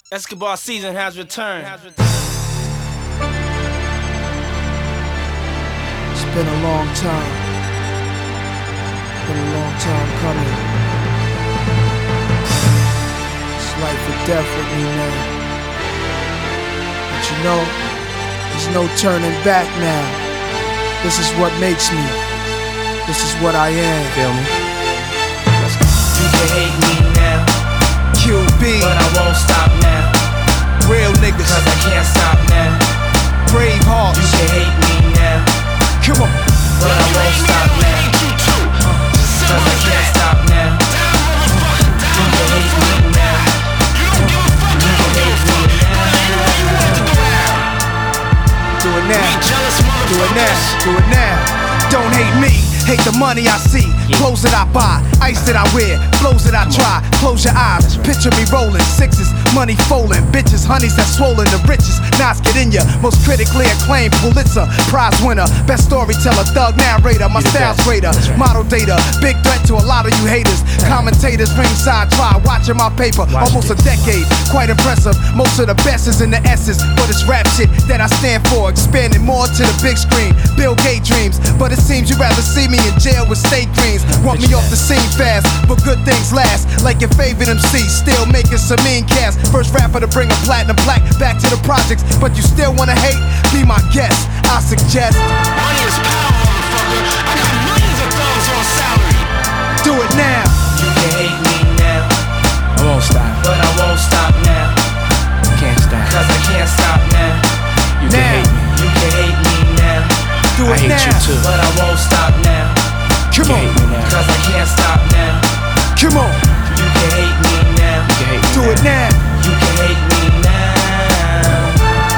Escobar season has returned. It's been a long time. Been a long time coming. It's life or death with me now. But you know, there's no turning back now. This is what makes me. This is what I am. Feel me? You can hate me now, QB, but I won't stop now. real niggas, Cause I can't stop now. brave hearts. You can hate me now, Come on. but I won't stop now. Cause I can't stop now. You can hate me now. You can hate me now. Do it now. Do it now. Do it now. Don't hate me. Hate the money I see, clothes that I buy, ice that I wear, flows that I try. Close your eyes, picture me rolling, sixes, money folding, bitches, honeys that swollen, the richest. Nas get in ya, most critically acclaimed Pulitzer Prize winner, best storyteller, thug narrator, my style's greater, model data, big threat to a lot of you haters. Commentators ringside try watching my paper, almost a decade, quite impressive. Most of the best is in the S's, but it's rap shit that I stand for, expanding more to the big screen. Bill Gates dreams, but it seems you'd rather see me in jail with state greens. Want me off the scene fast, but good things last. Like your favorite MC, still making some mean cash. First rapper to bring a platinum plaque back to the projects, but you still wanna hate? Be my guest, I suggest. Money is power, motherfucker. I got millions of thugs on salary. Do it now. You can hate me now, I won't stop, but I won't stop now. can't stop. Cause I can't stop now. You can hate me, You can hate me now, Do I it hate now. you too. but I won't stop now. Come You on, hate me now, Cause I can't stop now. come on. You can hate me now. you can hate me Do now. it now. You can hate me now.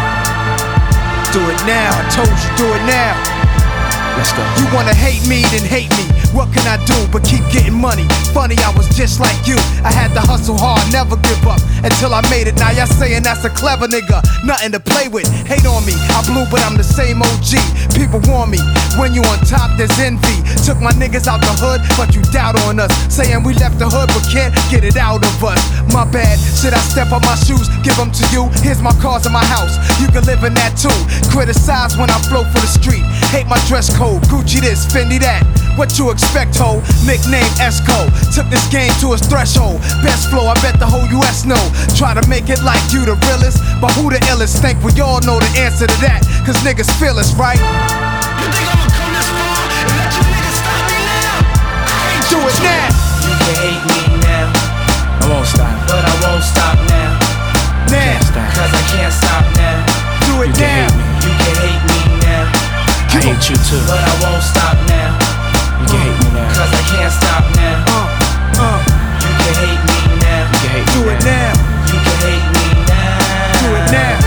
Do it now. I told you, do it now. Let's go. You wanna hate me, then hate me. What can I do but keep getting money? Funny, I was just like you. I had to hustle hard, never give up until I made it. Now y'all saying that's a clever nigga, nothing to play with. Hate on me, I blew, but I'm the same OG. People warn me, when you on top, there's envy. Took my niggas out the hood, but you doubt on us. Saying we left the hood, but can't get it out of us. My bad, should I step on my shoes, give them to you? Here's my cars in my house, you can live in that too. Criticize when I flow for the street. Hate my dress code, Gucci this, Fendi that. What you expect, ho? Nickname Esco. Took this game to its threshold. Best flow, I bet the whole US know. Try to make it like you the realest, but who the illest? Think we all know the answer to that, cause niggas feel us, right? You think I'ma come this far and let you niggas stop me now? I ain't Do it now, You can hate me now, I won't stop, but I won't stop now. now. can't stop. Cause I can't stop now. Do it You can now. hate me, You can hate me now, I hate you too. but I won't stop now. You can hate me now, Cause I can't stop now. You can hate me now. you can hate me Do it now. now. You can hate me now. Do it now.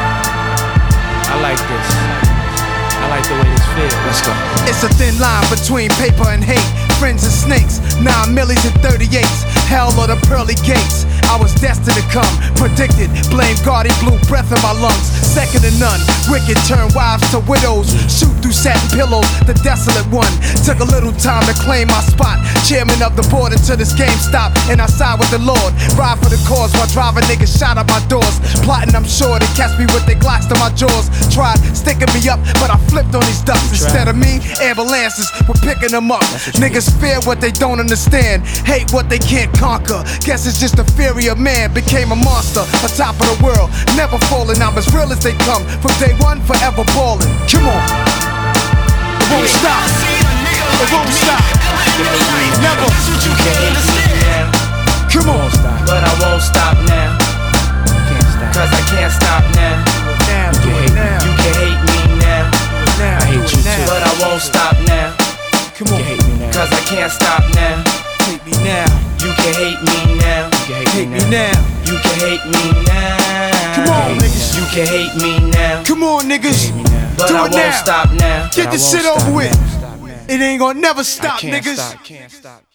I like this. I like the way this feels. Let's go. It's a thin line between paper and hate. Friends and snakes, 9 millies and 38s. Hell or the pearly gates. I was destined to come, predicted. Blame God, he blew breath in my lungs. Second to none. Wicked turn wives to widows. Shoot through satin pillows, the desolate one. Took a little time to claim my spot. Chairman of the board until this game stopped, and I side with the Lord. Ride for the cause while driving niggas shot at my doors. Plotting, I'm sure they catch me with their Glocks to my jaws. Tried sticking me up, but I flipped on these ducks. Instead of me, ambulances were picking them up. Niggas fear what they don't understand, hate what they can't conquer. Guess it's just the fury of man. Became a monster, on top of the world, never falling. I'm as real as they come, from day one, forever balling. Come on, it won't stop, it won't stop, never. You can hate me now, Come I on, won't stop, Uh-huh. but I won't stop now. can't stop. Cause I can't stop now. now, do You it can now, You can hate me now, now, I hate do you it now. but I won't stop now. Come You on, can hate me now. Cause I can't stop now. hate me now, You can hate me now. You can hate me now. You can hate me now. Come on, niggas. You can hate me now, Come on, niggas, Hate me now. but do I it won't now. stop now. Get I this won't shit over stop with. now. It ain't gonna never I stop, can't niggas. stop, can't stop.